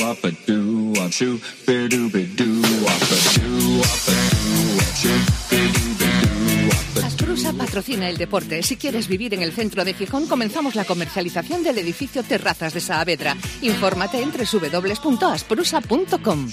Asprusa patrocina el deporte. Si quieres vivir en el centro de Gijón, comenzamos la comercialización del edificio Terrazas de Saavedra. Infórmate en www.asprusa.com.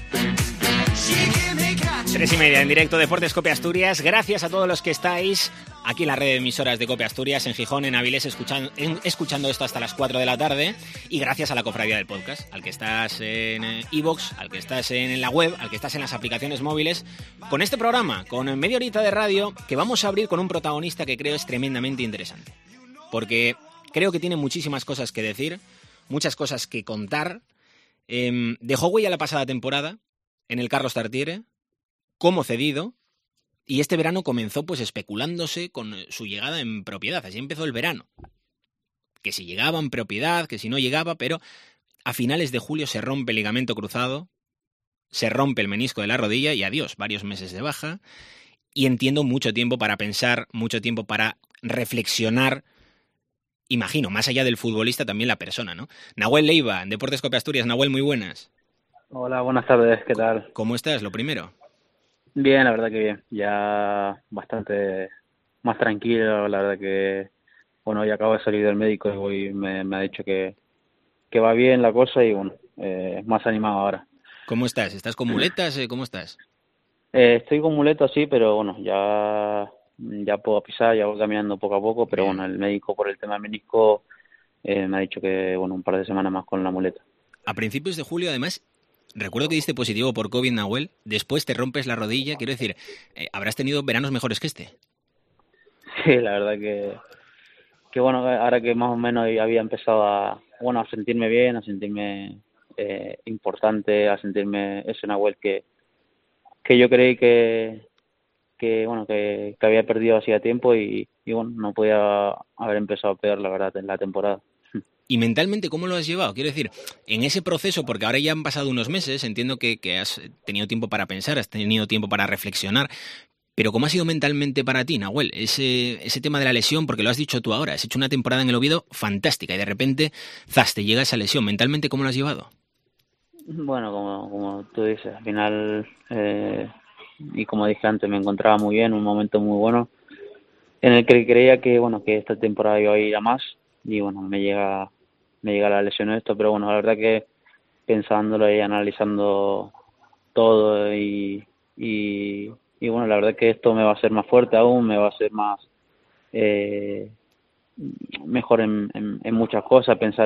3:30 en directo, Deportes Cope Asturias. Gracias a todos los que estáis aquí en la red de emisoras de Cope Asturias, en Gijón, en Avilés, escuchando esto hasta las 4 de la tarde. Y gracias a la cofradía del podcast, al que estás en iVoox, al que estás en la web, al que estás en las aplicaciones móviles, con este programa, con media horita de radio, que vamos a abrir con un protagonista que creo es tremendamente interesante. Porque creo que tiene muchísimas cosas que decir, muchas cosas que contar. Dejó huella la pasada temporada en el Carlos Tartiere, como cedido, y este verano comenzó pues especulándose con su llegada en propiedad. Así empezó el verano. Que si llegaba en propiedad, que si no llegaba, pero a finales de julio se rompe el ligamento cruzado, se rompe el menisco de la rodilla y adiós, varios meses de baja. Y entiendo mucho tiempo para pensar, mucho tiempo para reflexionar. Imagino, más allá del futbolista, también la persona, ¿no? Nahuel Leiva, en Deportes Cope Asturias. Nahuel, muy buenas. Hola, buenas tardes, ¿qué tal? ¿Cómo estás, lo primero? Bien, la verdad que bien, ya bastante más tranquilo, la verdad que, bueno, ya acabo de salir del médico y hoy me ha dicho que va bien la cosa y bueno, más animado ahora. ¿Cómo estás? ¿Estás con muletas? ¿Cómo estás? Estoy con muletas, sí, pero bueno, ya puedo pisar, ya voy caminando poco a poco, pero Bien. bueno, el médico por el tema del menisco me ha dicho que, bueno, un par de semanas más con la muleta. A principios de julio, además, recuerdo que diste positivo por COVID, Nahuel. Después te rompes la rodilla. Quiero decir, habrás tenido veranos mejores que este. Sí, la verdad que bueno, ahora que más o menos había empezado a sentirme bien, a sentirme importante, a sentirme ese Nahuel que yo creí que había perdido hacía tiempo y bueno, no podía haber empezado peor, la verdad, en la temporada. ¿Y mentalmente cómo lo has llevado? Quiero decir, en ese proceso, porque ahora ya han pasado unos meses, entiendo que has tenido tiempo para pensar, has tenido tiempo para reflexionar, pero ¿cómo ha sido mentalmente para ti, Nahuel, ese tema de la lesión? Porque lo has dicho tú ahora, has hecho una temporada en el Oviedo fantástica y de repente, zas, te llega esa lesión. ¿Mentalmente cómo lo has llevado? Bueno, como tú dices, al final, y como dije antes, me encontraba muy bien, un momento muy bueno, en el que creía que esta temporada iba a ir a más, y bueno, me llega la lesión esto, pero bueno, la verdad que pensándolo y analizando todo y bueno, la verdad que esto me va a hacer más fuerte aún, me va a hacer más mejor en muchas cosas, pensar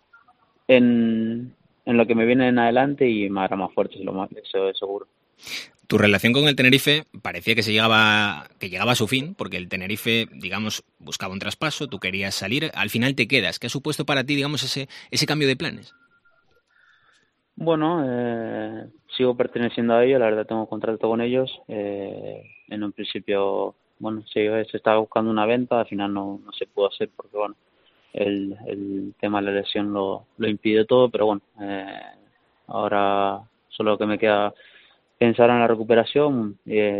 en lo que me viene en adelante y me hará más fuerte, eso es seguro. Tu relación con el Tenerife parecía que llegaba a su fin, porque el Tenerife, digamos, buscaba un traspaso, tú querías salir, al final te quedas. ¿Qué ha supuesto para ti, digamos, ese cambio de planes? Bueno, sigo perteneciendo a ellos, la verdad tengo contrato con ellos. En un principio, bueno, sí, se estaba buscando una venta, al final no se pudo hacer porque, bueno, el tema de la lesión lo impide todo, pero bueno, ahora solo que me queda pensar en la recuperación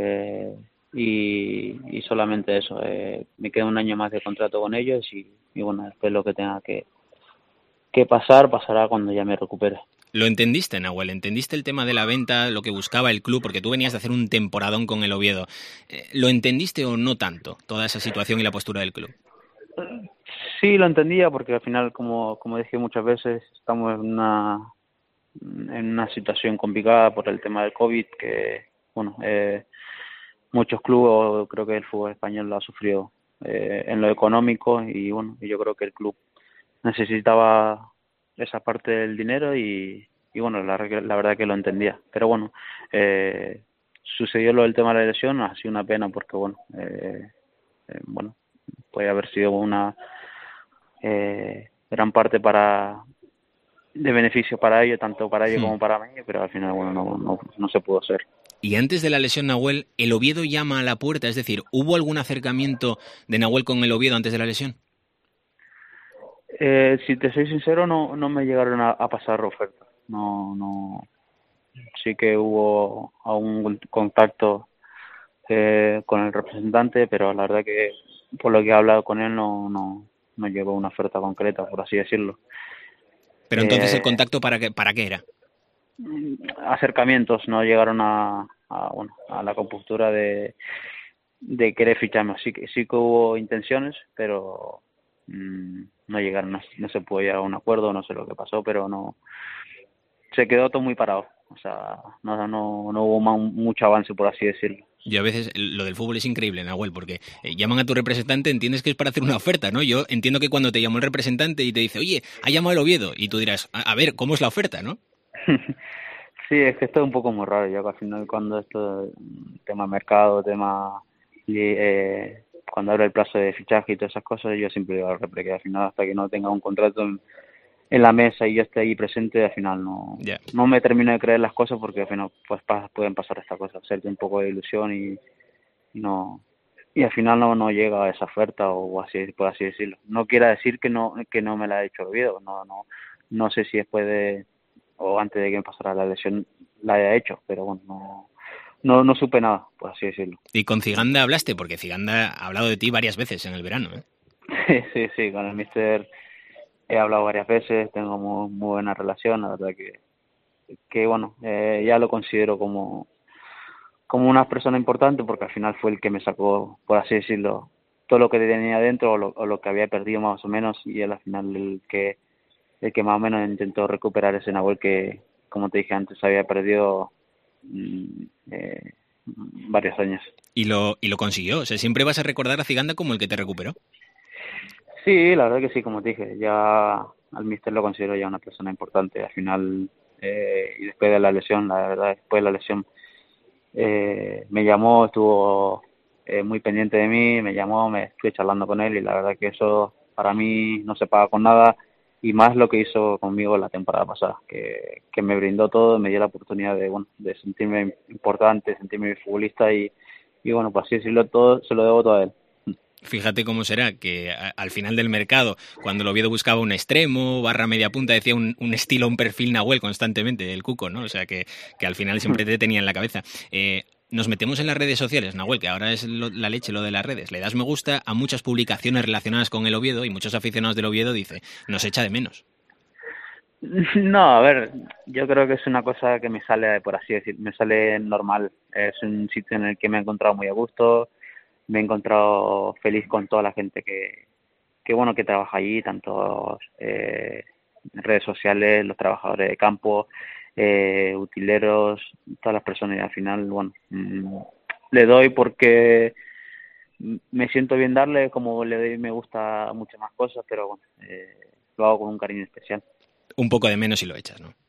y solamente eso. Me queda un año más de contrato con ellos y bueno, después lo que tenga que pasará cuando ya me recupere. ¿Lo entendiste, Nahuel? ¿Entendiste el tema de la venta, lo que buscaba el club? Porque tú venías de hacer un temporadón con el Oviedo. ¿Lo entendiste o no tanto, toda esa situación y la postura del club? Sí, lo entendía porque al final, como dije muchas veces, estamos en una situación complicada por el tema del COVID, que bueno, muchos clubes, creo que el fútbol español lo ha sufrido en lo económico y bueno, yo creo que el club necesitaba esa parte del dinero y bueno, la verdad que lo entendía, pero bueno, sucedió lo del tema de la lesión, ha sido una pena porque bueno, puede haber sido una gran parte de beneficio para ellos, tanto para ellos como para mí, pero al final bueno, no se pudo hacer. Y antes de la lesión, Nahuel, ¿el Oviedo llama a la puerta? Es decir, ¿hubo algún acercamiento de Nahuel con el Oviedo antes de la lesión? Si te soy sincero, no me llegaron a pasar ofertas. No. Sí que hubo algún contacto con el representante, pero la verdad que por lo que he hablado con él no llegó una oferta concreta, por así decirlo. Pero entonces el contacto ¿para qué era? acercamientos, no llegaron bueno, a la compostura de querer ficharme. Sí que hubo intenciones, pero no llegaron, no se pudo llegar a un acuerdo, no sé lo que pasó, pero no, se quedó todo muy parado. O sea, no hubo mucho avance, por así decirlo. Yo a veces, lo del fútbol es increíble, Nahuel, porque llaman a tu representante, entiendes que es para hacer una oferta, ¿no? Yo entiendo que cuando te llamó el representante y te dice, oye, ha llamado el Oviedo, y tú dirás, a ver, ¿cómo es la oferta, no? Sí, es que esto es un poco muy raro. Yo que al final, cuando esto, tema mercado, cuando abre el plazo de fichaje y todas esas cosas, yo siempre digo al repre que al final, hasta que no tenga un contrato en la mesa y yo esté ahí presente, al final no me termino de creer las cosas, porque al final pues pueden pasar estas cosas, hacerte un poco de ilusión y no, y al final no llega a esa oferta, o así, por así decirlo. No quiere decir que no me la ha hecho el Oviedo, no sé si después de o antes de que me pasara la lesión la haya hecho, pero bueno, no supe nada, por así decirlo. Y con Ciganda hablaste, porque Ciganda ha hablado de ti varias veces en el verano, ¿eh? Sí, con el míster he hablado varias veces, tengo muy buena relación, la verdad que bueno, ya lo considero como una persona importante, porque al final fue el que me sacó, por así decirlo, todo lo que tenía dentro, o lo que había perdido más o menos, y él al final el que más o menos intentó recuperar ese Nahuel que, como te dije antes, había perdido varios años. Y lo consiguió, o sea, siempre vas a recordar a Ciganda como el que te recuperó. Sí, la verdad que sí, como te dije, ya al míster lo considero ya una persona importante. Al final, y después de la lesión, la verdad, después de la lesión, me llamó, estuvo muy pendiente de mí, me llamó, me estuve charlando con él, y la verdad que eso para mí no se paga con nada, y más lo que hizo conmigo la temporada pasada, que me brindó todo, me dio la oportunidad de sentirme importante, sentirme futbolista, y bueno, pues así decirlo, todo se lo debo todo a él. Fíjate cómo será que al final del mercado, cuando el Oviedo buscaba un extremo, barra media punta, decía un estilo, un perfil Nahuel constantemente, el Cuco, ¿no? O sea, que al final siempre te tenía en la cabeza. Nos metemos en las redes sociales, Nahuel, que ahora es la leche lo de las redes. Le das me gusta a muchas publicaciones relacionadas con el Oviedo, y muchos aficionados del Oviedo dicen, nos echa de menos. No, a ver, yo creo que es una cosa que me sale, por así decir, me sale normal. Es un sitio en el que me he encontrado muy a gusto, me he encontrado feliz con toda la gente que bueno, que trabaja allí, tanto redes sociales, los trabajadores de campo, utileros, todas las personas, y al final, bueno, le doy porque me siento bien darle, como le doy me gusta a muchas más cosas, pero bueno, lo hago con un cariño especial. Un poco de menos si lo echas, ¿no?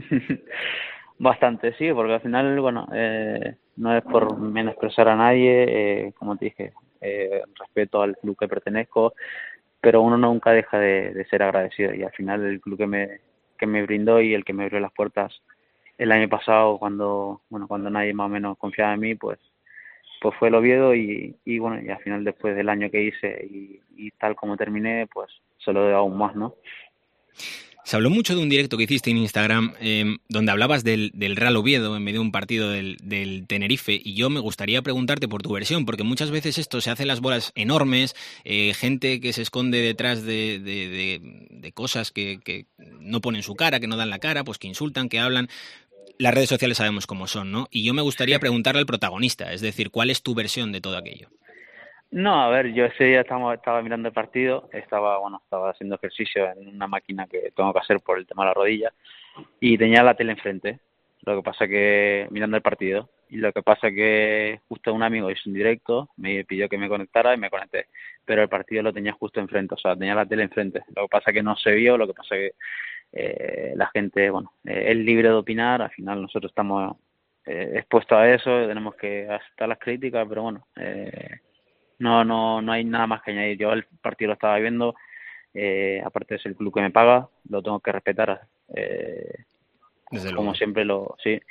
Bastante, sí, porque al final, bueno, no es por menospreciar a nadie, como te dije, respeto al club que pertenezco, pero uno nunca deja de ser agradecido, y al final el club que me brindó y el que me abrió las puertas el año pasado, cuando nadie más o menos confiaba en mí, pues fue el Oviedo, y bueno, y al final, después del año que hice y tal como terminé, pues se lo doy aún más, ¿no? Se habló mucho de un directo que hiciste en Instagram donde hablabas del Real Oviedo en medio de un partido del Tenerife, y yo me gustaría preguntarte por tu versión, porque muchas veces esto se hace las bolas enormes, gente que se esconde detrás de cosas que no ponen su cara, que no dan la cara, pues que insultan, que hablan. Las redes sociales sabemos cómo son, ¿no? Y yo me gustaría preguntarle al protagonista, es decir, ¿cuál es tu versión de todo aquello? No, a ver, yo ese día estaba mirando el partido, estaba haciendo ejercicio en una máquina que tengo que hacer por el tema de la rodilla, y tenía la tele enfrente. Lo que pasa que mirando el partido, y lo que pasa que justo un amigo hizo un directo, me pidió que me conectara y me conecté, pero el partido lo tenía justo enfrente, o sea, tenía la tele enfrente. Lo que pasa que no se vio, lo que pasa que la gente, bueno, es libre de opinar, al final nosotros estamos expuestos a eso, tenemos que aceptar las críticas, pero bueno, no hay nada más que añadir. Yo el partido lo estaba viendo, aparte es el club que me paga, lo tengo que respetar, Desde como luego. siempre sí,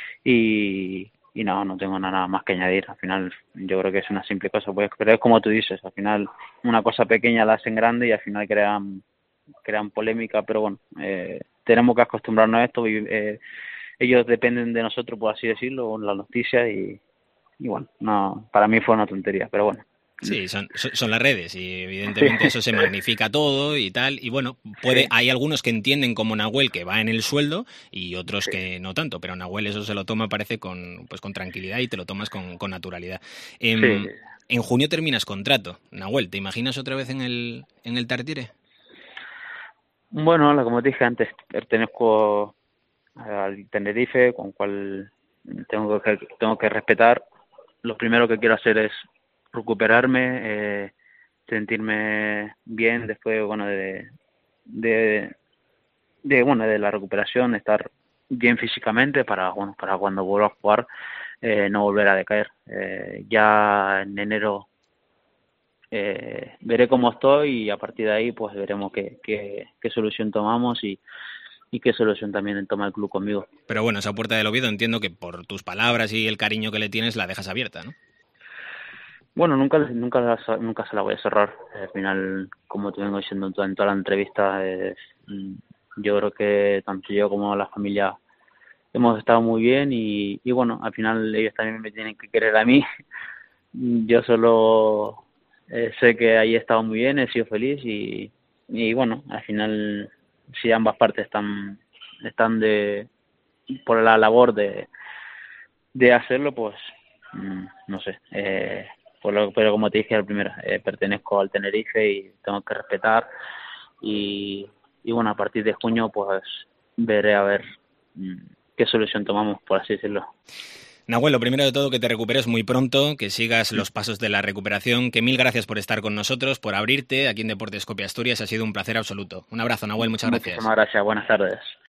y no tengo nada más que añadir. Al final yo creo que es una simple cosa, pues, pero es como tú dices, al final una cosa pequeña la hacen grande, y al final crean polémica, pero bueno, tenemos que acostumbrarnos a esto, y ellos dependen de nosotros, por así decirlo, con la noticia, y bueno, no, para mí fue una tontería, pero bueno. Sí, son las redes y evidentemente eso se magnifica todo y tal. Y bueno, hay algunos que entienden como Nahuel que va en el sueldo y otros que no tanto, pero Nahuel eso se lo toma, parece, con tranquilidad y te lo tomas con naturalidad. En junio terminas contrato. Nahuel, ¿te imaginas otra vez en el Tartiere? Bueno, como te dije antes, pertenezco al Tenerife, con cual tengo que respetar. Lo primero que quiero hacer es recuperarme, sentirme bien después, bueno, de la recuperación, estar bien físicamente para cuando vuelva a jugar no volver a decaer. Ya en enero veré cómo estoy y a partir de ahí pues veremos qué solución tomamos y qué solución también toma el club conmigo. Pero bueno, esa puerta del Oviedo entiendo que por tus palabras y el cariño que le tienes la dejas abierta, ¿no? Bueno, nunca se la voy a cerrar. Al final, como te vengo diciendo en toda la entrevista, yo creo que tanto yo como la familia hemos estado muy bien y bueno, al final ellos también me tienen que querer a mí. Yo solo sé que ahí he estado muy bien, he sido feliz y bueno, al final si ambas partes están por la labor de hacerlo, pues no sé, pero como te dije al primero, pertenezco al Tenerife y tengo que respetar y bueno, a partir de junio pues veré a ver qué solución tomamos, por así decirlo. Nahuel, lo primero de todo, que te recuperes muy pronto, que sigas los pasos de la recuperación, que mil gracias por estar con nosotros, por abrirte aquí en Deportes Copia Asturias, ha sido un placer absoluto. Un abrazo, Nahuel, muchas gracias. Muchísimas gracias, buenas tardes.